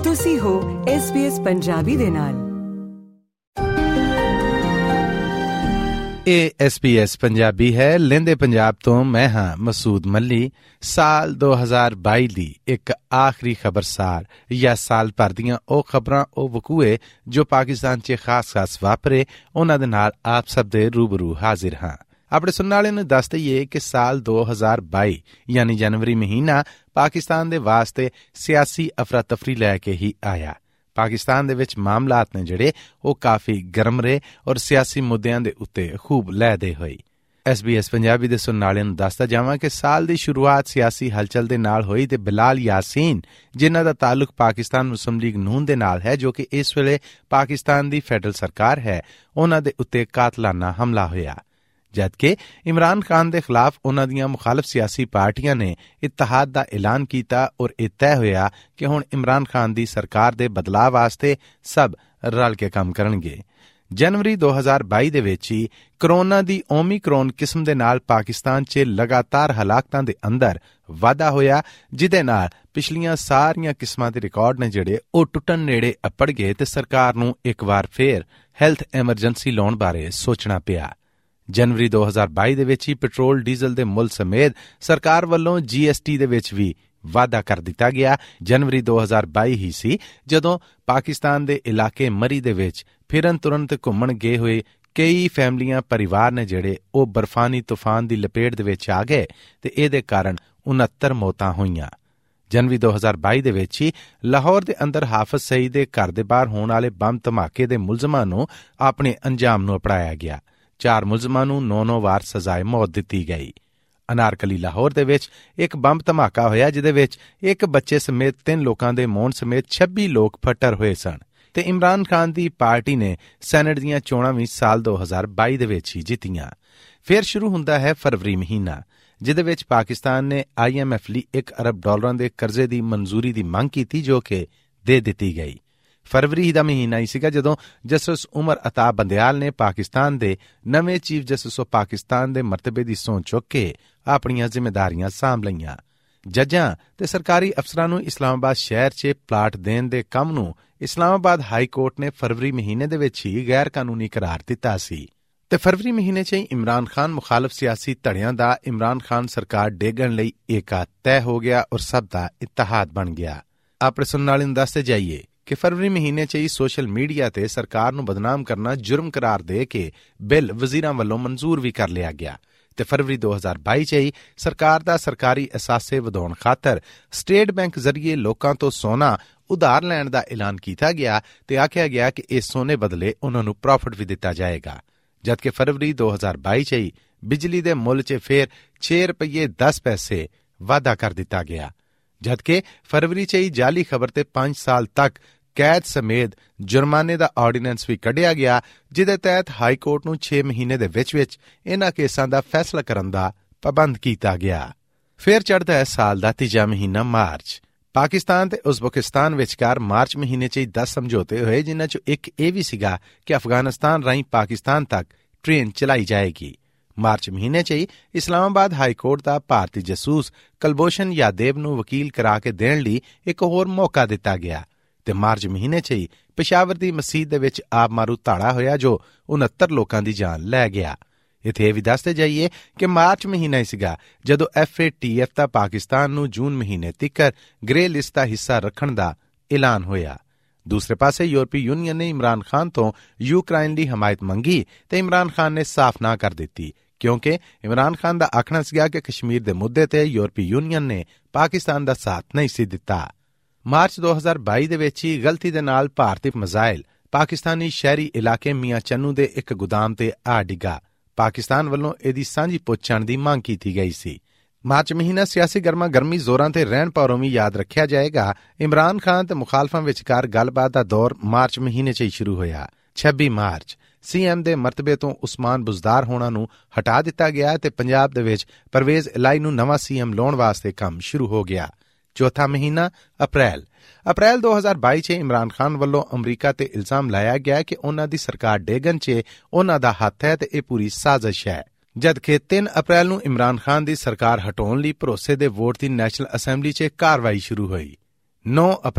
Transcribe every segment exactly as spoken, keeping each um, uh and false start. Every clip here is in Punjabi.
ਤੁਸੀਂ ਹੋ ਐਸ ਬੀ ਐਸ ਪੰਜਾਬੀ ਦੇ ਨਾਲ। ਇਹ ਐਸ ਬੀ ਐਸ ਪੰਜਾਬੀ ਹੈ। ਲਹਿੰਦੇ ਪੰਜਾਬ ਤੋਂ ਮੈਂ ਹਾਂ ਮਸੂਦ ਮੱਲੀ। ਸਾਲ ਦੋ ਹਜ਼ਾਰ ਬਾਈ ਦੀ ਇੱਕ ਆਖਰੀ ਖਬਰਸਾਰ ਜਾਂ ਸਾਲ ਭਰ ਦੀਆਂ ਉਹ ਖਬਰਾਂ, ਉਹ ਵਕੂਏ ਜੋ ਪਾਕਿਸਤਾਨ 'ਚ ਖਾਸ ਖਾਸ ਵਾਪਰੇ, ਉਹਨਾਂ ਦੇ ਨਾਲ ਆਪ ਸਭ ਦੇ ਰੂਬਰੂ ਹਾਜ਼ਰ ਹਾਂ। ਆਪਣੇ ਸੁਣਨ ਵਾਲਿਆਂ ਨੂੰ ਦੱਸ ਦਈਏ ਕਿ ਸਾਲ ਦੋ ਹਜ਼ਾਰ ਬਾਈ ਯਾਨੀ ਜਨਵਰੀ ਮਹੀਨਾ ਪਾਕਿਸਤਾਨ ਦੇ ਵਾਸਤੇ ਸਿਆਸੀ ਅਫਰਾ ਤਫਰੀ ਲੈ ਕੇ ਹੀ ਆਇਆ। ਪਾਕਿਸਤਾਨ ਦੇ ਵਿੱਚ ਮਾਮਲਾਤ ਨੇ ਜਿਹੜੇ ਉਹ ਕਾਫੀ ਗਰਮ ਰਹੇ ਔਰ ਸਿਆਸੀ ਮੁੱਦਿਆਂ ਦੇ ਉੱਤੇ ਖੂਬ ਲਹਿਦੇ ਹੋਏ। ਐਸ ਬੀ ਐਸ ਪੰਜਾਬੀ ਦੇ ਸੁਣਨ ਵਾਲਿਆਂ ਨੂੰ ਦੱਸਦਾ ਜਾਵਾਂ ਕਿ ਸਾਲ ਦੀ ਸ਼ੁਰੂਆਤ ਸਿਆਸੀ ਹਲਚਲ ਦੇ ਨਾਲ ਹੋਈ ਤੇ ਬਿਲਾਲ ਯਾਸੀਨ, ਜਿਨ੍ਹਾਂ ਦਾ ਤਾਲੁਕ ਪਾਕਿਸਤਾਨ ਮੁਸਲਿਮ ਲੀਗ ਨੂਨ ਦੇ ਨਾਲ ਹੈ, ਜੋ ਕਿ ਇਸ ਵੇਲੇ ਪਾਕਿਸਤਾਨ ਦੀ ਫੈਡਰਲ ਸਰਕਾਰ ਹੈ, ਉਹਨਾਂ ਦੇ ਉੱਤੇ ਕਾਤਲਾਨਾ ਹਮਲਾ ਹੋਇਆ। ਜਦਕਿ ਇਮਰਾਨ ਖਾਨ ਦੇ ਖਿਲਾਫ ਉਹਨਾਂ ਦੀਆਂ ਮੁਖਾਲਫ ਸਿਆਸੀ ਪਾਰਟੀਆਂ ਨੇ ਇਤਿਹਾਦ ਦਾ ਐਲਾਨ ਕੀਤਾ ਔਰ ਇਹ ਤੈਅ ਹੋਇਆ ਕਿ ਹੁਣ ਇਮਰਾਨ ਖਾਨ ਦੀ ਸਰਕਾਰ ਦੇ ਬਦਲਾਅ ਵਾਸਤੇ ਸਭ ਰਲ ਕੇ ਕੰਮ ਕਰਨਗੇ। ਜਨਵਰੀ ਦੋ ਹਜ਼ਾਰ ਬਾਈ ਦੇ ਵਿੱਚ ਹੀ ਕਰੋਨਾ ਦੀ ਓਮੀਕਰੋਨ ਕਿਸਮ ਦੇ ਨਾਲ ਪਾਕਿਸਤਾਨ 'ਚ ਲਗਾਤਾਰ ਹਲਾਕਤਾਂ ਦੇ ਅੰਦਰ ਵਾਧਾ ਹੋਇਆ, ਜਿਹਦੇ ਨਾਲ ਪਿਛਲੀਆਂ ਸਾਰੀਆਂ ਕਿਸਮਾਂ ਦੇ ਰਿਕਾਰਡ ਨੇ ਜਿਹੜੇ ਉਹ ਟੁੱਟਣ ਨੇੜੇ ਅੱਪੜ ਗਏ ਤੇ ਸਰਕਾਰ ਨੂੰ ਇੱਕ ਵਾਰ ਫੇਰ ਹੈਲਥ ਐਮਰਜੈਂਸੀ ਲਾਉਣ ਬਾਰੇ ਸੋਚਣਾ ਪਿਆ। ਜਨਵਰੀ ਦੋ ਹਜ਼ਾਰ ਬਾਈ ਦੇ ਵਿੱਚ ਹੀ ਪੈਟਰੋਲ ਡੀਜ਼ਲ ਦੇ ਮੁੱਲ ਸਮੇਤ ਸਰਕਾਰ ਵੱਲੋਂ ਜੀ ਐਸ ਟੀ ਦੇ ਵਿੱਚ ਵੀ ਵਾਧਾ ਕਰ ਦਿੱਤਾ ਗਿਆ। ਜਨਵਰੀ ਦੋ ਹਜ਼ਾਰ ਬਾਈ ਹੀ ਸੀ ਜਦੋਂ ਪਾਕਿਸਤਾਨ ਦੇ ਇਲਾਕੇ ਮਰੀ ਦੇ ਵਿੱਚ ਫਿਰਨ ਤੁਰਨ ਤੇ ਘੁੰਮਣ ਗਏ ਹੋਏ ਕਈ ਫੈਮਲੀਆਂ, ਪਰਿਵਾਰ ਨੇ ਜਿਹੜੇ ਉਹ ਬਰਫਾਨੀ ਤੂਫਾਨ ਦੀ ਲਪੇਟ ਦੇ ਵਿੱਚ ਆ ਗਏ ਤੇ ਇਹਦੇ ਕਾਰਨ ਉਨੱਤਰ ਮੌਤਾਂ ਹੋਈਆਂ। ਜਨਵਰੀ ਦੋ ਹਜ਼ਾਰ ਬਾਈ ਦੇ ਵਿੱਚ ਹੀ ਲਾਹੌਰ ਦੇ ਅੰਦਰ ਹਾਫਿਜ਼ ਸਈਦ ਦੇ ਘਰ ਦੇ ਬਾਹਰ ਹੋਣ ਵਾਲੇ ਬੰਬ ਧਮਾਕੇ ਦੇ ਮੁਲਜ਼ਮਾਂ ਨੂੰ ਆਪਣੇ ਅੰਜਾਮ ਨੂੰ ਅਪਣਾਇਆ ਗਿਆ। ਚਾਰ ਮੁਲਜ਼ਮਾਂ ਨੂੰ ਨੌ ਨੌ ਵਾਰ ਸਜ਼ਾਏ ਮੌਤ ਦਿੱਤੀ ਗਈ। ਅਨਾਰਕਲੀ ਲਾਹੌਰ ਦੇ ਵਿੱਚ ਇੱਕ ਬੰਬ ਧਮਾਕਾ ਹੋਇਆ, ਜਿਹਦੇ ਵਿੱਚ ਇੱਕ ਬੱਚੇ ਸਮੇਤ ਤਿੰਨ ਲੋਕਾਂ ਦੇ ਮੌਣ ਸਮੇਤ ਛੱਬੀ ਲੋਕ ਫੱਟੜ ਹੋਏ ਸਨ ਤੇ ਇਮਰਾਨ ਖਾਨ ਦੀ ਪਾਰਟੀ ਨੇ ਸੈਨੇਟ ਦੀਆਂ ਚੋਣਾਂ ਵੀ ਸਾਲ ਦੋ ਹਜ਼ਾਰ ਬਾਈ ਦੇ ਵਿੱਚ ਹੀ ਜਿੱਤੀਆਂ। ਫਿਰ ਸ਼ੁਰੂ ਹੁੰਦਾ ਹੈ ਫਰਵਰੀ ਮਹੀਨਾ, ਜਿਹਦੇ ਵਿੱਚ ਪਾਕਿਸਤਾਨ ਨੇ ਆਈ ਐਮ ਐਫ ਲਈ ਇੱਕ ਅਰਬ ਡਾਲਰਾਂ ਦੇ ਕਰਜ਼ੇ ਦੀ ਮਨਜ਼ੂਰੀ ਦੀ ਮੰਗ ਕੀਤੀ, ਜੋ ਕਿ ਦੇ ਦਿੱਤੀ ਗਈ। ਫਰਵਰੀ ਦਾ ਮਹੀਨਾ ਹੀ ਸੀਗਾ ਜਦੋਂ ਜਸਟਿਸ ਉਮਰ ਅਤਾ ਬੰਦਿਆਲ ਨੇ ਪਾਕਿਸਤਾਨ ਦੇ ਨਵੇਂ ਚੀਫ ਜਸਟਿਸ ਆਫ ਪਾਕਿਸਤਾਨ ਦੇ ਮਰਤਬੇ ਦੀ ਸਹੁੰ ਚੁੱਕ ਕੇ ਆਪਣੀਆਂ ਜ਼ਿੰਮੇਦਾਰੀਆਂ ਸਾਂਭ ਲਈਆਂ। ਜੱਜਾਂ ਤੇ ਸਰਕਾਰੀ ਅਫਸਰਾਂ ਨੂੰ ਇਸਲਾਮਾਬਾਦ ਸ਼ਹਿਰ 'ਚ ਪਲਾਟ ਦੇਣ ਦੇ ਕੰਮ ਨੂੰ ਇਸਲਾਮਾਬਾਦ ਹਾਈ ਕੋਰਟ ਨੇ ਫਰਵਰੀ ਮਹੀਨੇ ਦੇ ਵਿੱਚ ਹੀ ਗੈਰ ਕਾਨੂੰਨੀ ਕਰਾਰ ਦਿੱਤਾ ਸੀ ਤੇ ਫਰਵਰੀ ਮਹੀਨੇ 'ਚ ਹੀ ਇਮਰਾਨ ਖਾਨ ਮੁਖਾਲਫ ਸਿਆਸੀ ਧੜਿਆਂ ਦਾ ਇਮਰਾਨ ਖਾਨ ਸਰਕਾਰ ਡੇਗਣ ਲਈ ਏਕਾ ਤੈਅ ਹੋ ਗਿਆ ਔਰ ਸਭ ਦਾ ਇਤਿਹਾਦ ਬਣ ਗਿਆ। ਆਪਣੇ ਸੁਣਨ ਵਾਲੇ ਨੂੰ ਦੱਸਦੇ ਜਾਈਏ ਕਿ ਫਰਵਰੀ ਮਹੀਨੇ 'ਚ ਹੀ ਸੋਸ਼ਲ ਮੀਡੀਆ ਤੇ ਸਰਕਾਰ ਨੂੰ ਬਦਨਾਮ ਕਰਨਾ ਜੁਰਮ ਕਰਾਰ ਦੇ ਕੇ ਬਿੱਲ ਵਜ਼ੀਰਾਂ ਵੱਲੋਂ ਮਨਜ਼ੂਰ ਵੀ ਕਰ ਲਿਆ ਗਿਆ ਤੇ ਫਰਵਰੀ ਦੋ ਹਜ਼ਾਰ ਬਾਈ 'ਚ ਹੀ ਸਰਕਾਰ ਦਾ ਸਰਕਾਰੀ ਅਸਾਸੇ ਵਧਾਉਣ ਖਾਤਰ ਸਟੇਟ ਬੈਂਕ ਜ਼ਰੀਏ ਲੋਕਾਂ ਤੋਂ ਸੋਨਾ ਉਧਾਰ ਲੈਣ ਦਾ ਐਲਾਨ ਕੀਤਾ ਗਿਆ ਤੇ ਆਖਿਆ ਗਿਆ ਕਿ ਇਸ ਸੋਨੇ ਬਦਲੇ ਉਹਨਾਂ ਨੂੰ ਪ੍ਰੋਫਿਟ ਵੀ ਦਿੱਤਾ ਜਾਏਗਾ। ਜਦਕਿ ਫਰਵਰੀ ਦੋ ਹਜ਼ਾਰ ਬਾਈ 'ਚ ਹੀ ਬਿਜਲੀ ਦੇ ਮੁੱਲ 'ਚ ਫੇਰ ਛੇ ਰੁਪਏ ਦਸ ਪੈਸੇ ਵਾਧਾ ਕਰ ਦਿੱਤਾ ਗਿਆ। ਜਦਕਿ ਫਰਵਰੀ 'ਚ ਹੀ ਜਾਲੀ ਖਬਰ ਤੇ ਪੰਜ ਸਾਲ ਤੱਕ ਕੈਦ ਸਮੇਤ ਜੁਰਮਾਨੇ ਦਾ ਆਰਡੀਨੈਂਸ ਵੀ ਕੱਢਿਆ ਗਿਆ, ਜਿਹਦੇ ਤਹਿਤ ਹਾਈ ਕੋਰਟ ਨੂੰ ਛੇ ਮਹੀਨੇ ਦੇ ਵਿੱਚ ਵਿੱਚ ਇਹਨਾਂ ਕੇਸਾਂ ਦਾ ਫੈਸਲਾ ਕਰਨ ਦਾ ਪਾਬੰਦ ਕੀਤਾ ਗਿਆ। ਫਿਰ ਚੜ੍ਹਦਾ ਹੈ ਸਾਲ ਦਾ ਤੀਜਾ ਮਹੀਨਾ ਮਾਰਚ। ਪਾਕਿਸਤਾਨ ਤੇ ਉਜ਼ਬੇਕਿਸਤਾਨ ਵਿਚਕਾਰ ਮਾਰਚ ਮਹੀਨੇ 'ਚ ਹੀ ਦਸ ਸਮਝੌਤੇ ਹੋਏ, ਜਿਨ੍ਹਾਂ 'ਚੋਂ ਇੱਕ ਇਹ ਵੀ ਸੀਗਾ ਕਿ ਅਫਗਾਨਿਸਤਾਨ ਰਾਹੀਂ ਪਾਕਿਸਤਾਨ ਤੱਕ ਟ੍ਰੇਨ ਚਲਾਈ ਜਾਏਗੀ। ਮਾਰਚ ਮਹੀਨੇ 'ਚ ਹੀ ਇਸਲਾਮਾਬਾਦ ਹਾਈ ਕੋਰਟ ਦਾ ਭਾਰਤੀ ਜਸੂਸ ਕੁਲਭੂਸ਼ਣ ਯਾਦਵ ਨੂੰ ਵਕੀਲ ਕਰਾ ਕੇ ਦੇਣ ਲਈ ਇੱਕ ਹੋਰ ਮੌਕਾ ਦਿੱਤਾ ਗਿਆ ਤੇ ਮਾਰਚ ਮਹੀਨੇ 'ਚ ਹੀ ਪਿਸ਼ਾਵਰ ਦੀ ਮਸਜਿਦ ਦੇ ਵਿੱਚ ਆਪ ਮਾਰੂ ਧਾੜਾ ਹੋਇਆ, ਜੋ ਉਨੱਤਰ ਲੋਕਾਂ ਦੀ ਜਾਨ ਲੈ ਗਿਆ। ਇੱਥੇ ਇਹ ਵੀ ਦੱਸਦੇ ਜਾਈਏ ਕਿ ਮਾਰਚ ਮਹੀਨਾ ਹੀ ਸੀਗਾ ਜਦੋਂ ਐਫ ਏ ਟੀ ਐਫ ਦਾ ਪਾਕਿਸਤਾਨ ਨੂੰ ਜੂਨ ਮਹੀਨੇ ਤੀਕਰ ਗ੍ਰੇ ਲਿਸਟ ਦਾ ਹਿੱਸਾ ਰੱਖਣ ਦਾ ਐਲਾਨ ਹੋਇਆ। ਦੂਸਰੇ ਪਾਸੇ ਯੂਰਪੀ ਯੂਨੀਅਨ ਨੇ ਇਮਰਾਨ ਖਾਨ ਤੋਂ ਯੂਕਰਾਈਨ ਦੀ ਹਮਾਇਤ ਮੰਗੀ ਤੇ ਇਮਰਾਨ ਖਾਨ ਨੇ ਸਾਫ਼ ਨਾ ਕਰ ਦਿੱਤੀ, ਕਿਉਂਕਿ ਇਮਰਾਨ ਖਾਨ ਦਾ ਆਖਣਾ ਸੀਗਾ ਕਿ ਕਸ਼ਮੀਰ ਦੇ ਮੁੱਦੇ ਤੇ ਯੂਰਪੀ ਯੂਨੀਅਨ ਨੇ ਪਾਕਿਸਤਾਨ ਦਾ ਸਾਥ ਨਹੀਂ ਸੀ ਦਿੱਤਾ। ਮਾਰਚ ਦੋ ਹਜ਼ਾਰ ਬਾਈ ਦੇ ਵਿੱਚ ਹੀ ਗਲਤੀ ਦੇ ਨਾਲ ਭਾਰਤੀ ਮਿਜ਼ਾਈਲ ਪਾਕਿਸਤਾਨੀ ਸ਼ਹਿਰੀ ਇਲਾਕੇ ਮੀਆਂ ਚੰਨੂ ਦੇ ਇੱਕ ਗੋਦਾਮ ਤੇ ਆ ਡਿੱਗਾ। ਪਾਕਿਸਤਾਨ ਵੱਲੋਂ ਇਹਦੀ ਸਾਂਝੀ ਪੁੱਛਣ ਦੀ ਮੰਗ ਕੀਤੀ ਗਈ ਸੀ। ਮਾਰਚ ਮਹੀਨਾ ਸਿਆਸੀ ਗਰਮਾ ਗਰਮੀ ਜ਼ੋਰਾਂ ਤੇ ਰਹਿਣ ਪਾਰੋਂ ਵੀ ਯਾਦ ਰੱਖਿਆ ਜਾਏਗਾ। ਇਮਰਾਨ ਖਾਨ ਤੇ ਮੁਖਾਲਫਾਂ ਵਿਚਕਾਰ ਗੱਲਬਾਤ ਦਾ ਦੌਰ ਮਾਰਚ ਮਹੀਨੇ 'ਚ ਹੀ ਸ਼ੁਰੂ ਹੋਇਆ। ਛੱਬੀ ਮਾਰਚ ਸੀ ਐਮ ਦੇ ਮਰਤਬੇ ਤੋਂ ਉਸਮਾਨ ਬੁਜ਼ਦਾਰ ਹੋਣਾ ਨੂੰ ਹਟਾ ਦਿੱਤਾ ਗਿਆ ਤੇ ਪੰਜਾਬ ਦੇ ਵਿੱਚ ਪਰਵੇਜ਼ ਇਲਾਹੀ ਨੂੰ ਨਵਾਂ ਸੀ ਐਮ ਲਾਉਣ ਵਾਸਤੇ ਕੰਮ ਸ਼ੁਰੂ ਹੋ ਗਿਆ। ਚੌਥਾ ਮਹੀਨਾ ਅਪ੍ਰੈਲ ਅਪ੍ਰੈਲ ਦੋ ਹਜ਼ਾਰ ਬਾਈ 'ਚ ਇਮਰਾਨ ਖਾਨ ਵੱਲੋਂ ਅਮਰੀਕਾ ਤੇ ਇਲਜ਼ਾਮ ਲਾਇਆ ਗਿਆ ਕਿ ਉਹਨਾਂ ਦੀ ਸਰਕਾਰ ਡੇਗਨ 'ਚ ਉਹਨਾਂ ਦਾ ਹੱਥ ਹੈ ਤੇ ਇਹ ਪੂਰੀ ਸਾਜ਼ਿਸ਼ ਹੈ। ਜਦਕਿ ਤਿੰਨ ਅਪ੍ਰੈਲ ਨੂੰ ਇਮਰਾਨ ਖਾਨ ਦੀ ਸਰਕਾਰ ਹਟਾਉਣ ਲਈ ਭਰੋਸੇ ਦੇ ਵੋਟ ਦੀ ਨੈਸ਼ਨਲ ਅਸੈਂਬਲੀ 'ਚ ਕਾਰਵਾਈ ਸ਼ੁਰੂ ਹੋਈ। ਨੌ ਅਪ੍ਰੈਲ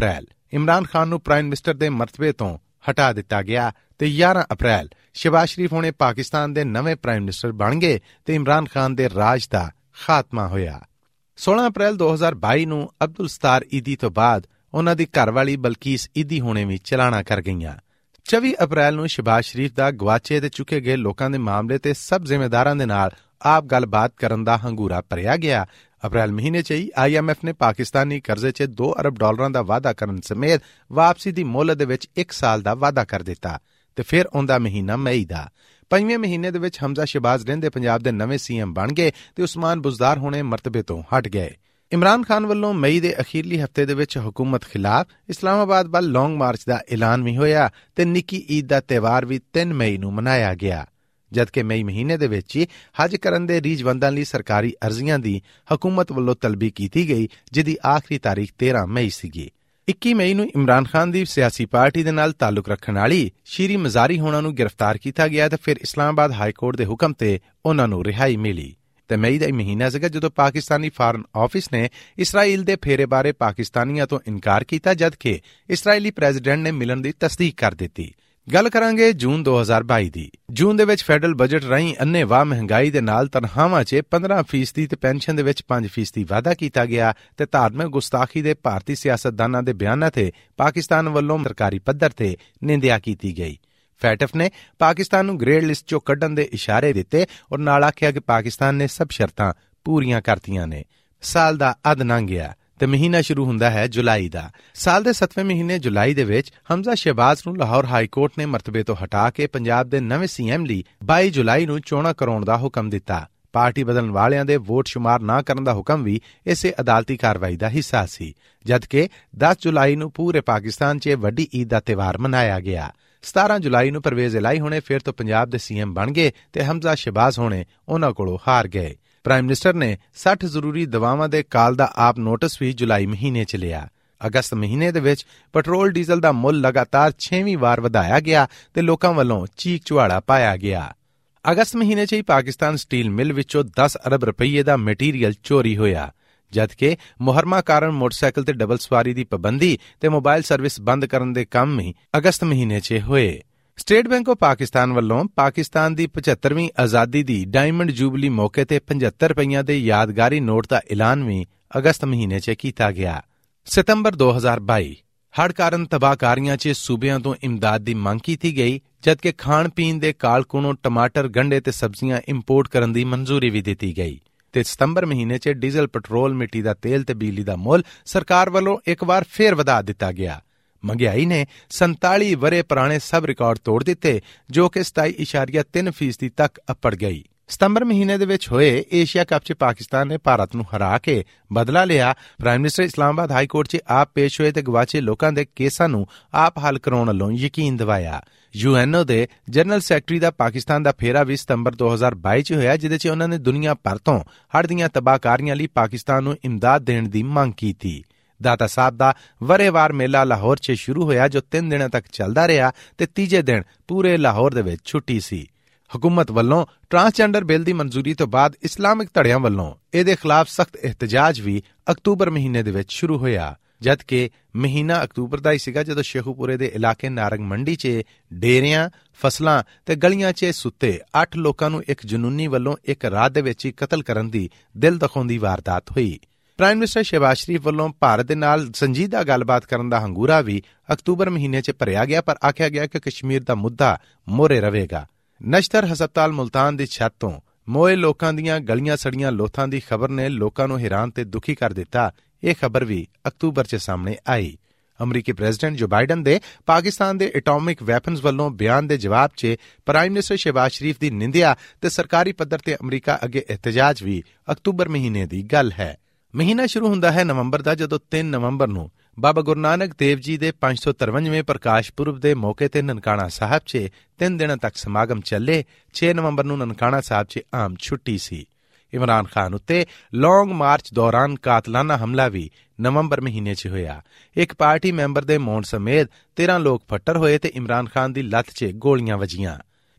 ਇਮਰਾਨ ਖਾਨ ਨੂੰ ਪ੍ਰਾਈਮ ਮਿਨਿਸਟਰ ਦੇ ਮਰਤਬੇ ਤੋਂ ਹਟਾ ਦਿੱਤਾ ਗਿਆ ਤੇ ਗਿਆਰਾਂ ਅਪ੍ਰੈਲ ਸ਼ਹਿਬਾਜ਼ ਸ਼ਰੀਫ ਹੁਣੇ ਪਾਕਿਸਤਾਨ ਦੇ ਨਵੇਂ ਪ੍ਰਾਈਮ ਮਿਨਿਸਟਰ ਬਣ ਗਏ ਤੇ ਇਮਰਾਨ ਖਾਨ ਦੇ ਰਾਜ ਦਾ ਖਾਤਮਾ ਹੋਇਆ। ਸੋਲਾਂ ਅਪ੍ਰੈਲ ਦੋ ਹਜ਼ਾਰ ਬਾਈ ਨੂੰ ਅਬਦੁਲ ਸਤਾਰ ਈਦੀ ਤੋਂ ਬਾਅਦ ਉਹਨਾਂ ਦੀ ਘਰਵਾਲੀ ਬਲਕੀਸ ਈਦੀ ਹੁਣੇ ਵੀ ਚਲਾਣਾ ਕਰ ਗਈਆਂ। ਚੌਵੀ ਅਪ੍ਰੈਲ ਨੂੰ ਸ਼ਹਿਬਾਜ਼ ਸ਼ਰੀਫ ਦਾ ਗਵਾਚੇ ਤੇ ਚੁੱਕੇ ਗਏ ਲੋਕਾਂ ਦੇ ਮਾਮਲੇ ਤੇ ਸਭ ਜ਼ਿੰਮੇਦਾਰਾਂ ਦੇ ਨਾਲ ਆਪ ਗੱਲਬਾਤ ਕਰਨ ਦਾ ਹੰਗੂਰਾ ਭਰਿਆ ਗਿਆ। ਅਪ੍ਰੈਲ ਮਹੀਨੇ 'ਚ ਹੀ ਆਈ ਐਮ ਐਫ ਨੇ ਪਾਕਿਸਤਾਨੀ ਕਰਜ਼ੇ 'ਚ ਦੋ ਅਰਬ ਡਾਲਰਾਂ ਦਾ ਵਾਅਦਾ ਕਰਨ ਸਮੇਤ ਵਾਪਸੀ ਦੀ ਮੁੱਲ ਦੇ ਵਿੱਚ ਇੱਕ ਸਾਲ ਦਾ ਵਾਅਦਾ ਕਰ ਦਿੱਤਾ ਤੇ ਫਿਰ ਉਹਦਾ ਮਹੀਨਾ ਮਈ ਦਾ। ਪੰਜਵੇਂ ਮਹੀਨੇ ਦੇ ਵਿੱਚ ਹਮਜ਼ਾ ਸ਼ਹਿਬਾਜ਼ ਲਹਿੰਦੇ ਪੰਜਾਬ ਦੇ ਨਵੇਂ ਸੀ ਐਮ ਬਣ ਗਏ ਤੇ ਉਸਮਾਨ ਬੁਜ਼ਦਾਰ ਹੁਣੇ ਮਰਤਬੇ ਤੋਂ ਹਟ ਗਏ। ਇਮਰਾਨ ਖਾਨ ਵੱਲੋਂ ਮਈ ਦੇ ਅਖੀਰਲੀ ਹਫ਼ਤੇ ਦੇ ਵਿੱਚ ਹਕੂਮਤ ਖਿਲਾਫ ਇਸਲਾਮਾਬਾਦ ਵੱਲ ਲੌਂਗ ਮਾਰਚ ਦਾ ਐਲਾਨ ਵੀ ਹੋਇਆ ਤੇ ਨਿੱਕੀ ਈਦ ਦਾ ਤਿਉਹਾਰ ਵੀ ਤਿੰਨ ਮਈ ਨੂੰ ਮਨਾਇਆ ਗਿਆ। ਜਦਕਿ ਮਈ ਮਹੀਨੇ ਦੇ ਵਿੱਚ ਹੀ ਹਜ ਕਰਨ ਦੇ ਰੀਝਵੰਦਾਂ ਲਈ ਸਰਕਾਰੀ ਅਰਜ਼ੀਆਂ ਦੀ ਹਕੂਮਤ ਵੱਲੋਂ ਤਲਬੀ ਕੀਤੀ ਗਈ, ਜਿਹਦੀ ਆਖਰੀ ਤਾਰੀਖ ਤੇਰਾਂ ਮਈ ਸੀਗੀ। ਇੱਕੀ ਮਈ ਨੂੰ ਇਮਰਾਨ ਖਾਨ ਦੀ ਸਿਆਸੀ ਪਾਰਟੀ ਦੇ ਨਾਲ ਤਾਲੁਕ ਰੱਖਣ ਵਾਲੀ ਸ਼ੀਰੀ ਮਜ਼ਾਰੀ ਹੋਣਾ ਨੂੰ ਗ੍ਰਿਫਤਾਰ ਕੀਤਾ ਗਿਆ ਤੇ ਫਿਰ ਇਸਲਾਮਾਬਾਦ ਹਾਈ ਕੋਰਟ ਦੇ ਹੁਕਮ ਤੇ ਉਹਨਾਂ ਨੂੰ ਰਿਹਾਈ ਮਿਲੀ। ਤੇ ਮਈ ਦਾ ਮਹੀਨਾ ਸੀਗਾ ਜਦੋਂ ਪਾਕਿਸਤਾਨੀ ਫਾਰਨ ਆਫਿਸ ਨੇ ਇਸਰਾਈਲ ਦੇ ਫੇਰੇ ਬਾਰੇ ਪਾਕਿਸਤਾਨੀਆਂ ਤੋਂ ਇਨਕਾਰ ਕੀਤਾ, ਜਦਕਿ ਇਸਰਾਈਲੀ ਪ੍ਰੈਜ਼ੀਡੈਂਟ ਨੇ ਮਿਲਣ ਦੀ ਤਸਦੀਕ ਕਰ ਦਿੱਤੀ। ਗੱਲ ਕਰਾਂਗੇ ਜੂਨ ਦੋ ਹਜ਼ਾਰ ਬਾਈ ਦੀ। ਜੂਨ ਦੇ ਵਿੱਚ ਫੈਡਰਲ ਬਜਟ ਰਾਹੀਂ ਅੰਨ੍ਹੇਵਾਹ ਮਹਿੰਗਾਈ ਦੇ ਨਾਲ ਤਨਖਾਹਾਂ 'ਚ ਪੰਦਰਾਂ ਫੀਸਦੀ ਤੇ ਪੈਨਸ਼ਨ ਦੇ ਵਿੱਚ ਪੰਜ ਫੀਸਦੀ ਵਾਧਾ ਕੀਤਾ ਗਿਆ ਤੇ ਧਾਰਮਿਕ ਗੁਸਤਾਖੀ ਦੇ ਭਾਰਤੀ ਸਿਆਸਤਦਾਨਾਂ ਦੇ ਬਿਆਨਾਂ ਤੇ ਪਾਕਿਸਤਾਨ ਵੱਲੋਂ ਸਰਕਾਰੀ ਪੱਧਰ ਤੇ ਨਿੰਦਿਆ ਕੀਤੀ ਗਈ। ਫੈਟਫ ਨੇ ਪਾਕਿਸਤਾਨ ਨੂੰ ਗ੍ਰੇਡ ਲਿਸਟ 'ਚੋਂ ਕੱਢਣ ਦੇ ਇਸ਼ਾਰੇ ਦਿੱਤੇ ਔਰ ਨਾਲ ਆਖਿਆ ਕਿ ਪਾਕਿਸਤਾਨ ਨੇ ਸਭ ਸ਼ਰਤਾਂ ਪੂਰੀਆਂ ਕਰਤੀਆਂ ਨੇ। ਸਾਲ ਦਾ ਅੱਧ ਲੰਘ ਗਿਆ ਤੇ ਮਹੀਨਾ ਸ਼ੁਰੂ ਹੁੰਦਾ ਹੈ ਜੁਲਾਈ ਦਾ। ਸਾਲ ਦੇ ਸੱਤਵੇਂ ਮਹੀਨੇ ਜੁਲਾਈ ਦੇ ਵਿੱਚ ਹਮਜ਼ਾ ਸ਼ਹਿਬਾਜ਼ ਨੂੰ ਲਾਹੌਰ ਹਾਈ ਕੋਰਟ ਨੇ ਮਰਤਬੇ ਤੋਂ ਹਟਾ ਕੇ ਪੰਜਾਬ ਦੇ ਨਵੇਂ ਸੀ ਐਮ ਲਈ ਬਾਈ ਜੁਲਾਈ ਨੂੰ ਚੋਣਾਂ ਕਰਾਉਣ ਦਾ ਹੁਕਮ ਦਿੱਤਾ। ਪਾਰਟੀ ਬਦਲਣ ਵਾਲਿਆਂ ਦੇ ਵੋਟ ਸ਼ੁਮਾਰ ਨਾ ਕਰਨ ਦਾ ਹੁਕਮ ਵੀ ਇਸੇ ਅਦਾਲਤੀ ਕਾਰਵਾਈ ਦਾ ਹਿੱਸਾ ਸੀ। ਜਦਕਿ ਦਸ ਜੁਲਾਈ ਨੂੰ ਪੂਰੇ ਪਾਕਿਸਤਾਨ 'ਚ ਵੱਡੀ ਈਦ ਦਾ ਤਿਉਹਾਰ ਮਨਾਇਆ ਗਿਆ। ਸਤਾਰਾਂ ਜੁਲਾਈ ਨੂੰ ਪਰਵੇਜ਼ ਇਲਾਹੀ ਹੋਣੇ ਫਿਰ ਤੋਂ ਪੰਜਾਬ ਦੇ ਸੀ ਐਮ ਬਣ ਗਏ ਤੇ ਹਮਜ਼ਾ ਸ਼ਹਿਬਾਜ਼ ਹੋਣੇ ਉਹਨਾਂ ਕੋਲੋਂ ਹਾਰ ਗਏ। ਪ੍ਰਾਈਮ ਮਿਨਿਸਟਰ ਨੇ ਸੱਠ ਜ਼ਰੂਰੀ ਦਵਾਵਾਂ ਦੇ ਕਾਲ ਦਾ ਆਪ ਨੋਟਿਸ ਵੀ ਜੁਲਾਈ ਮਹੀਨੇ 'ਚ ਲਿਆ। ਅਗਸਤ ਮਹੀਨੇ ਦੇ ਵਿੱਚ ਪੈਟਰੋਲ ਡੀਜ਼ਲ ਦਾ ਮੁੱਲ ਲਗਾਤਾਰ ਛੇਵੀਂ ਵਾਰ ਵਧਾਇਆ ਗਿਆ ਤੇ ਲੋਕਾਂ ਵੱਲੋਂ ਚੀਕ ਚੁਹਾੜਾ ਪਾਇਆ ਗਿਆ। ਅਗਸਤ ਮਹੀਨੇ 'ਚ ਹੀ ਪਾਕਿਸਤਾਨ ਸਟੀਲ ਮਿਲ ਵਿੱਚੋਂ ਦਸ ਅਰਬ ਰੁਪਈਏ ਦਾ ਮਟੀਰੀਅਲ ਚੋਰੀ ਹੋਇਆ, ਜਦਕਿ ਮੁਹਰਮਾ ਕਾਰਨ ਮੋਟਰਸਾਈਕਲ ਤੇ ਡਬਲ ਸਵਾਰੀ ਦੀ ਪਾਬੰਦੀ ਤੇ ਮੋਬਾਈਲ ਸਰਵਿਸ ਬੰਦ ਕਰਨ ਦੇ ਕੰਮ ਵੀ ਅਗਸਤ ਮਹੀਨੇ 'ਚ ਹੋਏ। ਸਟੇਟ ਬੈਂਕ ਆਫ ਪਾਕਿਸਤਾਨ ਵੱਲੋਂ ਪਾਕਿਸਤਾਨ ਦੀ ਪਝੱਤਰਵੀਂ ਆਜ਼ਾਦੀ ਦੀ ਡਾਇਮੰਡ ਜੂਬਲੀ ਮੌਕੇ ਤੇ ਪਝੱਤਰ ਰੁਪਈਆਂ ਦੇ ਯਾਦਗਾਰੀ ਨੋਟ ਦਾ ਐਲਾਨ ਵੀ ਅਗਸਤ ਮਹੀਨੇ 'ਚ ਕੀਤਾ ਗਿਆ। ਸਤੰਬਰ ਦੋ ਹਜ਼ਾਰ ਬਾਈ ਹੜ੍ਹ ਕਾਰਨ ਤਬਾਹਕਾਰੀਆਂ 'ਚ ਸੂਬਿਆਂ ਤੋਂ ਇਮਦਾਦ ਦੀ ਮੰਗ ਕੀਤੀ ਗਈ, ਜਦਕਿ ਖਾਣ ਪੀਣ ਦੇ ਕਾਲਕੂਨੋਂ ਟਮਾਟਰ, ਗੰਢੇ ਤੇ ਸਬਜ਼ੀਆਂ ਇੰਪੋਰਟ ਕਰਨ ਦੀ ਮਨਜ਼ੂਰੀ ਵੀ ਦਿੱਤੀ ਗਈ। ਤੇ ਸਤੰਬਰ ਮਹੀਨੇ 'ਚ ਡੀਜ਼ਲ, ਪੈਟਰੋਲ, ਮਿੱਟੀ ਦਾ ਤੇਲ ਤੇ ਬਿਜਲੀ ਦਾ ਮੁੱਲ ਸਰਕਾਰ ਵੱਲੋਂ ਇੱਕ ਵਾਰ ਫੇਰ ਵਧਾ ਦਿੱਤਾ ਗਿਆ। ਮਹਿੰਗਾਈ ਨੇ ਸੰਤਾਲੀ ਵਰ੍ਹੇ ਪੁਰਾਣੇ ਸਭ ਰਿਕਾਰਡ ਤੋੜ ਦਿੱਤੇ, ਜੋ ਕਿ ਸਤਾਈ ਇਸ਼ਾਰੀਆ ਤਿੰਨ ਫੀਸਦੀ ਤੱਕ ਅੱਪੜ ਗਈ। ਸਤੰਬਰ ਮਹੀਨੇ ਦੇ ਵਿੱਚ ਹੋਏ ਏਸ਼ੀਆ ਕੱਪ 'ਚ ਪਾਕਿਸਤਾਨ ਨੇ ਭਾਰਤ ਨੂੰ ਹਰਾ ਕੇ ਬਦਲਾ ਲਿਆ। Prime minister Islamabad high court 'ਚ ਆਪ ਪੇਸ਼ ਹੋਏ ਤੇ ਗਵਾਚੇ ਲੋਕਾਂ ਦੇ ਕੇਸਾਂ ਨੂੰ ਆਪ ਹੱਲ ਕਰਾਉਣ ਵੱਲੋਂ ਯਕੀਨ ਦਿਵਾਇਆ। ਯੂ ਐਨ ਓ ਦੇ ਜਨਰਲ ਸੈਕਟਰੀ ਦਾ ਪਾਕਿਸਤਾਨ ਦਾ ਫੇਰਾ ਵੀ ਸਤੰਬਰ ਦੋ ਹਜ਼ਾਰ ਬਾਈ 'ਚ ਹੋਇਆ, ਜਿਹਦੇ 'ਚ ਉਹਨਾਂ ਨੇ ਦੁਨੀਆ ਭਰ ਤੋਂ ਹੜ੍ਹ ਦੀਆਂ ਤਬਾਹਕਾਰੀਆਂ ਲਈ ਪਾਕਿਸਤਾਨ ਨੂੰ ਇਮਦਾਦ ਦੇਣ ਦੀ ਮੰਗ ਕੀਤੀ। ਦਾਤਾ ਸਾਹਿਬ ਦਾ ਵਰ੍ਹੇਵਾਰ ਮੇਲਾ ਲਾਹੌਰ 'ਚ ਸ਼ੁਰੂ ਹੋਇਆ, ਜੋ ਤਿੰਨ ਦਿਨਾਂ ਤੱਕ ਚੱਲਦਾ ਰਿਹਾ ਤੇ ਤੀਜੇ ਦਿਨ ਪੂਰੇ ਲਾਹੌਰ ਦੇ ਵਿੱਚ ਛੁੱਟੀ ਸੀ। ਹਕੂਮਤ ਵੱਲੋਂ ਟਰਾਂਸਜੈਂਡਰ ਬਿੱਲ ਦੀ ਮਨਜ਼ੂਰੀ ਤੋਂ ਬਾਅਦ ਇਸਲਾਮਿਕ ਧੜਿਆਂ ਵੱਲੋਂ ਇਹਦੇ ਖਿਲਾਫ ਸਖਤ ਇhtਜਾਜ ਵੀ ਅਕਤੂਬਰ ਮਹੀਨੇ ਦੇ ਵਿੱਚ ਸ਼ੁਰੂ ਹੋਇਆ, ਜਦਕਿ ਮਹੀਨਾ ਅਕਤੂਬਰ ਦਾ ਹੀ ਸੀਗਾ ਜਦੋਂ ਸ਼ੇਖੂਪੁਰੇ ਦੇ ਇਲਾਕੇ ਨਾਰੰਗ ਮੰਡੀ 'ਚ ਡੇਰਿਆਂ, ਫਸਲਾਂ ਤੇ ਗਲੀਆਂ 'ਚ ਸੁੱਤੇ ਅੱਠ ਲੋਕਾਂ ਨੂੰ ਇੱਕ ਜਨੂਨੀ ਵੱਲੋਂ ਇੱਕ ਰਾਤ ਦੇ ਵਿੱਚ ਹੀ ਕਤਲ ਕਰਨ ਦੀ ਦਿਲ ਦਿਖਾਉਂਦੀ ਵਾਰਦਾਤ ਹੋਈ। ਪ੍ਰਾਈਮ ਮਿਨਿਸਟਰ ਸ਼ਹਿਬਾਜ਼ ਸ਼ਰੀਫ ਵੱਲੋਂ ਭਾਰਤ ਦੇ ਨਾਲ ਸੰਜੀਦਾ ਗੱਲਬਾਤ ਕਰਨ ਦਾ ਹੰਗੂਰਾ ਵੀ ਅਕਤੂਬਰ ਮਹੀਨੇ 'ਚ ਭਰਿਆ ਗਿਆ, ਪਰ ਆਖਿਆ ਗਿਆ ਕਿ ਕਸ਼ਮੀਰ ਦਾ ਮੁੱਦਾ ਮੋਹਰੇ ਰਹੇਗਾ। ਨਸ਼ਤਰ ਹਸਪਤਾਲ ਮੁਲਤਾਨ ਦੀ ਛੱਤ ਤੋਂ ਮੋਏ ਲੋਕਾਂ ਦੀਆਂ ਗਲੀਆਂ ਸੜੀਆਂ ਲੋਥਾਂ ਦੀ ਖਬਰ ਨੇ ਲੋਕਾਂ ਨੂੰ ਹੈਰਾਨ ਤੇ ਦੁਖੀ ਕਰ ਦਿੱਤਾ। ਇਹ ਖਬਰ ਵੀ ਅਕਤੂਬਰ 'ਚ ਸਾਹਮਣੇ ਆਈ। ਅਮਰੀਕੀ ਪ੍ਰੈਜ਼ੀਡੈਂਟ ਜੋ ਬਾਈਡਨ ਦੇ ਪਾਕਿਸਤਾਨ ਦੇ ਐਟੋਮਿਕ ਵੈਪਨਸ ਵੱਲੋਂ ਬਿਆਨ ਦੇ ਜਵਾਬ 'ਚ ਪ੍ਰਾਈਮ ਮਿਨਿਸਟਰ ਸ਼ਹਿਬਾਜ਼ ਸ਼ਰੀਫ ਦੀ ਨਿੰਦਿਆ ਤੇ ਸਰਕਾਰੀ ਪੱਧਰ ਤੇ ਅਮਰੀਕਾ ਅੱਗੇ ਇhtਜਾਜ ਵੀ ਅਕਤੂਬਰ ਮਹੀਨੇ ਦੀ ਗੱਲ ਹੈ। ਮਹੀਨਾ ਸ਼ੁਰੂ ਹੁੰਦਾ ਹੈ ਨਵੰਬਰ ਦਾ, ਜਦੋਂ ਤਿੰਨ ਨਵੰਬਰ ਨੂੰ ਬਾਬਾ ਗੁਰੂ ਨਾਨਕ ਦੇਵ ਜੀ ਦੇ ਪੰਜ ਸੌ ਤਰਵੰਜਵੇਂ ਪ੍ਰਕਾਸ਼ ਪੁਰਬ ਦੇ ਮੌਕੇ ਤੇ ਨਨਕਾਣਾ ਸਾਹਿਬ 'ਚ ਤਿੰਨ ਦਿਨਾਂ ਤੱਕ ਸਮਾਗਮ ਚੱਲੇ। ਛੇ ਨਵੰਬਰ ਨੂੰ ਨਨਕਾਣਾ ਸਾਹਿਬ 'ਚ ਆਮ ਛੁੱਟੀ ਸੀ। ਇਮਰਾਨ ਖਾਨ ਉੱਤੇ ਲੌਂਗ ਮਾਰਚ ਦੌਰਾਨ ਕਾਤਲਾਨਾ ਹਮਲਾ ਵੀ ਨਵੰਬਰ ਮਹੀਨੇ 'ਚ ਹੋਇਆ। ਇੱਕ ਪਾਰਟੀ ਮੈਂਬਰ ਦੇ ਮੌਤ ਸਮੇਤ ਤੇਰਾਂ ਲੋਕ ਫੱਟੜ ਹੋਏ ਤੇ ਇਮਰਾਨ ਖਾਨ ਦੀ ਲੱਤ 'ਚ ਗੋਲੀਆਂ ਵੱਜੀਆਂ।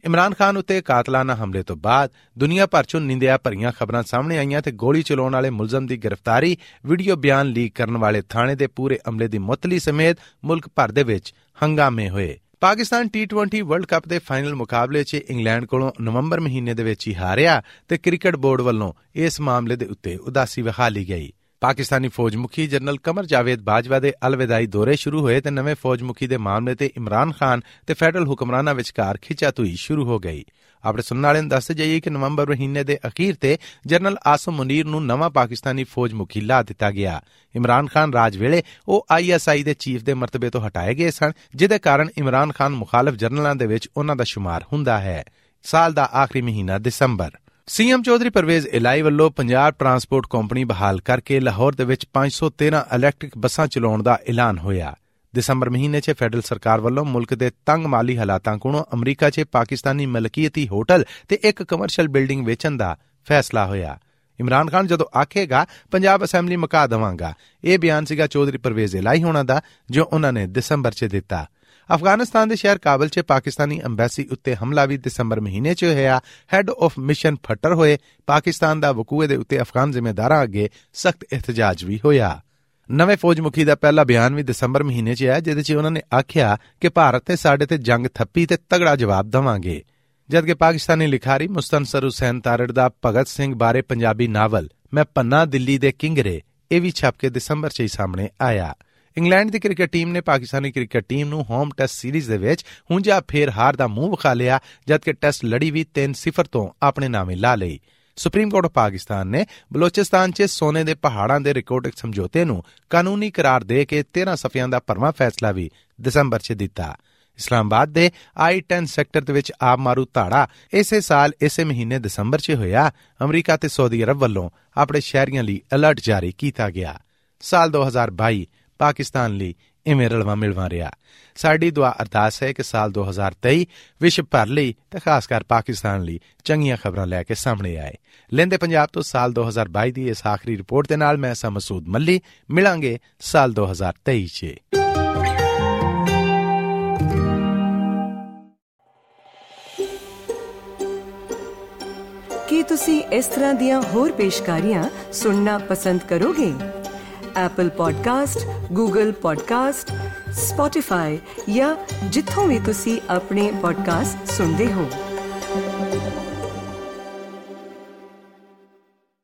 ਇਮਰਾਨ ਖਾਨ ਉੱਤੇ ਕਾਤਲਾਨਾ ਹਮਲੇ ਤੋਂ ਬਾਅਦ ਦੁਨੀਆ ਭਰ ਚੋਂ ਨਿੰਦਿਆ ਭਰੀਆਂ ਖਬਰਾਂ ਸਾਹਮਣੇ ਆਈਆਂ ਤੇ ਗੋਲੀ ਚਲਾਉਣ ਵਾਲੇ ਮੁਲਜ਼ਮ ਦੀ ਗ੍ਰਿਫਤਾਰੀ, ਵੀਡੀਓ ਬਿਆਨ ਲੀਕ ਕਰਨ ਵਾਲੇ ਥਾਣੇ ਦੇ ਪੂਰੇ ਅਮਲੇ ਦੀ ਮੁਅੱਤਲੀ ਸਮੇਤ ਮੁਲਕ ਭਰ ਦੇ ਵਿੱਚ ਹੰਗਾਮੇ ਹੋਏ। Pakistan T twenty world cup ਦੇ ਫਾਈਨਲ ਮੁਕਾਬਲੇ 'ਚ ਇੰਗਲੈਂਡ ਕੋਲੋਂ ਨਵੰਬਰ ਮਹੀਨੇ ਦੇ ਵਿੱਚ ਹੀ ਹਾਰਿਆ ਤੇ ਕ੍ਰਿਕਟ ਬੋਰਡ ਵੱਲੋਂ ਇਸ ਮਾਮਲੇ ਦੇ ਉੱਤੇ ਉਦਾਸੀ ਵਿਖਾਲੀ ਗਈ। ਪਾਕਿਸਤਾਨੀ ਫੌਜ ਮੁਖੀ ਜਨਰਲ ਕਮਰ ਜਾਵੇਦ ਬਾਜਵਾ ਦੇ ਅਲਵਿਦਾਈ ਦੌਰੇ ਸ਼ੁਰੂ ਹੋਏ ਤੇ ਨਵੇਂ ਫੌਜ ਮੁਖੀ ਦੇ ਮਾਮਲੇ ਤੇ ਇਮਰਾਨ ਖਾਨ ਤੇ ਫੈਡਰਲ ਹੁਕਮਰਾਨਾਂ ਵਿਚਕਾਰ ਖਿੱਚਾਤੂਈ ਸ਼ੁਰੂ ਹੋ ਗਈ। ਆਪਣੇ ਸੁਣਨ ਵਾਲਿਆਂ ਨੂੰ ਦੱਸ ਜਾਈਏ ਕਿ ਨਵੰਬਰ ਮਹੀਨੇ ਦੇ ਅਖੀਰ ਤੇ ਜਨਰਲ ਆਸਮ ਮੁਨੀਰ ਨੂੰ ਨਵਾਂ ਪਾਕਿਸਤਾਨੀ ਫੌਜ ਮੁਖੀ ਲਾ ਦਿੱਤਾ ਗਿਆ। ਇਮਰਾਨ ਖਾਨ ਰਾਜ ਵੇਲੇ ਉਹ ਆਈ ਐਸ ਆਈ ਦੇ ਚੀਫ ਦੇ ਮਰਤਬੇ ਤੋਂ ਹਟਾਏ ਗਏ ਸਨ, ਜਿਹਦੇ ਕਾਰਨ ਇਮਰਾਨ ਖਾਨ ਮੁਖਾਲਫ ਜਨਰਲਾਂ ਦੇ ਵਿੱਚ ਉਹਨਾਂ ਦਾ ਸ਼ੁਮਾਰ ਹੁੰਦਾ ਹੈ। ਸਾਲ ਦਾ ਆਖਰੀ ਮਹੀਨਾ ਦਸੰਬਰ। ਸੀਐਮ ਚੌਧਰੀ ਪਰਵੇਜ਼ ਇਲਾਹੀ ਵੱਲੋਂ ਪੰਜਾਬ ਟਰਾਂਸਪੋਰਟ ਕੰਪਨੀ ਬਹਾਲ ਕਰਕੇ ਲਾਹੌਰ ਦੇ ਵਿੱਚ ਪੰਜ ਸੌ ਤੇਰਾਂ ਇਲੈਕਟ੍ਰਿਕ ਬੱਸਾਂ ਚਲਾਉਣ ਦਾ ਐਲਾਨ ਹੋਇਆ। ਦਸੰਬਰ ਮਹੀਨੇ 'ਚ ਫੈਡਰਲ ਸਰਕਾਰ ਵੱਲੋਂ ਮੁਲਕ ਦੇ ਤੰਗ ਮਾਲੀ ਹਾਲਾਤਾਂ ਕੋਲੋਂ ਅਮਰੀਕਾ 'ਚ ਪਾਕਿਸਤਾਨੀ ਮਲਕੀਅਤੀ ਹੋਟਲ ਤੇ ਇੱਕ ਕਮਰਸ਼ੀਅਲ ਬਿਲਡਿੰਗ ਵੇਚਣ ਦਾ ਫੈਸਲਾ ਹੋਇਆ। ਇਮਰਾਨ ਖਾਨ ਜਦੋਂ ਆਖੇਗਾ ਪੰਜਾਬ ਅਸੈਂਬਲੀ ਮੁਕਾ ਦੇਵਾਂਗਾ, ਇਹ ਬਿਆਨ ਸੀਗਾ ਚੌਧਰੀ ਪਰਵੇਜ਼ ਇਲਾਹੀ ਹੋਣਾ ਦਾ, ਜੋ ਉਹਨਾਂ ਨੇ ਦਸੰਬਰ 'ਚ ਦਿੱਤਾ। ਅਫਗਾਨਿਸਤਾਨ ਦੇ ਸ਼ਹਿਰ ਕਾਬਲ 'ਚ ਪਾਕਿਸਤਾਨੀ ਅੰਬੈਸੀ ਉੱਤੇ ਹਮਲਾ ਵੀ ਦਸੰਬਰ ਮਹੀਨੇ 'ਚ ਹੋਇਆ। ਹੈਡ ਆਫ ਮਿਸ਼ਨ ਫੱਟਰ ਹੋਏ। ਪਾਕਿਸਤਾਨ ਦਾ ਵਕੂਏ ਦੇ ਉੱਤੇ ਅਫਗਾਨ ਜ਼ਿੰਮੇਦਾਰਾਂ ਅੱਗੇ ਸਖਤ ਇhtਜਾਜ ਵੀ ਹੋਇਆ। ਨਵੇਂ ਫੌਜ ਮੁਖੀ ਦਾ ਪਹਿਲਾ ਬਿਆਨ ਵੀ ਦਸੰਬਰ ਮਹੀਨੇ 'ਚ ਆਇਆ, ਜਿਹਦੇ 'ਚ ਉਹਨਾਂ ਨੇ ਆਖਿਆ ਕਿ ਭਾਰਤ ਨੇ ਸਾਡੇ ਤੇ ਜੰਗ ਥੱਪੀ ਤੇ ਤਗੜਾ ਜਵਾਬ ਦੇਵਾਂਗੇ। ਜਦਕਿ ਪਾਕਿਸਤਾਨੀ ਲਿਖਾਰੀ ਮੁਸਤਨਸਰ ਹੁਸੈਨ ਤਾਰੜ ਦਾ ਭਗਤ ਸਿੰਘ ਬਾਰੇ ਪੰਜਾਬੀ ਨਾਵਲ ਮੈਂ ਪੰਨਾ ਦਿੱਲੀ ਦੇ ਕਿੰਗਰੇ ਇਹ ਵੀ ਛਪ ਕੇ ਦਸੰਬਰ 'ਚ ਹੀ ਸਾਹਮਣੇ ਆਇਆ। ਇੰਗਲੈਂਡ ਦੀ ਕ੍ਰਿਕਟ ਟੀਮ ਨੇ ਪਾਕਿਸਤਾਨੀ ਕ੍ਰਿਕਟ ਟੀਮ ਨੂੰ ਹੋਮ ਟੈਸਟ ਸੀਰੀਜ਼ ਦੇ ਵਿੱਚ ਹੁੰਜਾ ਫੇਰ ਹਾਰ ਦਾ ਮੂੰਹ ਵਿਖਾ ਲਿਆ, ਜਦਕਿ ਟੈਸਟ ਲੜੀ ਵੀ ਤਿੰਨ ਸਿਫਰ ਤੋਂ ਆਪਣੇ ਨਾਮੇ ਲਾ ਲਈ। ਸੁਪਰੀਮ ਕੋਰਟ ਪਾਕਿਸਤਾਨ ਨੇ ਬਲੋਚਿਸਤਾਨ 'ਚ ਸੋਨੇ ਦੇ ਪਹਾੜਾਂ ਦੇ ਰਿਕਾਰਡਿੰਗ ਸਮਝੌਤੇ ਨੂੰ ਕਾਨੂੰਨੀ ਕਰਾਰ ਦੇ ਕੇ ਤੇਰਾਂ ਸਫ਼ਿਆਂ ਦਾ ਭਰਵਾਂ ਫੈਸਲਾ ਵੀ ਦਸੰਬਰ 'ਚ ਦਿੱਤਾ। ਇਸਲਾਮਾਬਾਦ ਦੇ ਆਈ ਟੈਨ ਸੈਕਟਰ ਦੇ ਵਿੱਚ ਆਬ ਮਾਰੂ ਧਾੜਾ ਇਸੇ ਸਾਲ ਇਸੇ ਮਹੀਨੇ ਦਸੰਬਰ 'ਚ ਹੋਇਆ। ਅਮਰੀਕਾ ਤੇ ਸਾਊਦੀ ਅਰਬ ਵੱਲੋਂ ਆਪਣੇ ਸ਼ਹਿਰੀਆਂ ਲਈ ਅਲਰਟ ਜਾਰੀ ਕੀਤਾ ਗਿਆ। ਸਾਲ ਦੋ ਹਜ਼ਾਰ ਬਾਈ ਪਾਕਿਸਤਾਨ ਲਈ ਇਵੇਂ ਰਲਵਾ ਮਿਲਵਾ ਰਿਹਾ। ਸਾਡੀ ਦੁਆ ਅਰਦਾਸ ਹੈ ਕਿ ਸਾਲ ਦੋ ਹਜ਼ਾਰ ਤੇਈ ਵਿਸ਼ਵ ਭਰ ਲਈ ਤੇ ਖਾਸ ਕਰ ਪਾਕਿਸਤਾਨ ਲਈ ਚੰਗੀਆਂ ਖਬਰਾਂ ਲੈ ਕੇ ਸਾਹਮਣੇ ਆਏ। ਲੈਂਦੇ ਪੰਜਾਬ ਤੋਂ ਸਾਲ ਦੋ ਹਜ਼ਾਰ ਬਾਈ ਦੀ ਇਸ ਆਖਰੀ ਰਿਪੋਰਟ ਦੇ ਨਾਲ ਮੈਂ ਸਾਂ ਮਸੂਦ ਮੱਲੀ। ਮਿਲਾਂਗੇ ਸਾਲ ਦੋ ਹਜ਼ਾਰ ਤੇਈ 'ਚ। ਕੀ ਤੁਸੀਂ ਇਸ ਤਰ੍ਹਾਂ ਦੀਆਂ ਹੋਰ ਪੇਸ਼ਕਾਰੀਆਂ ਸੁਣਨਾ ਪਸੰਦ ਕਰੋਗੇ? Apple podcast, Google podcast, Spotify ਜਾਂ ਜਿੱਥੋਂ ਵੀ ਤੁਸੀਂ ਆਪਣੇ ਪੋਡਕਾਸਟ ਸੁਣਦੇ ਹੋ।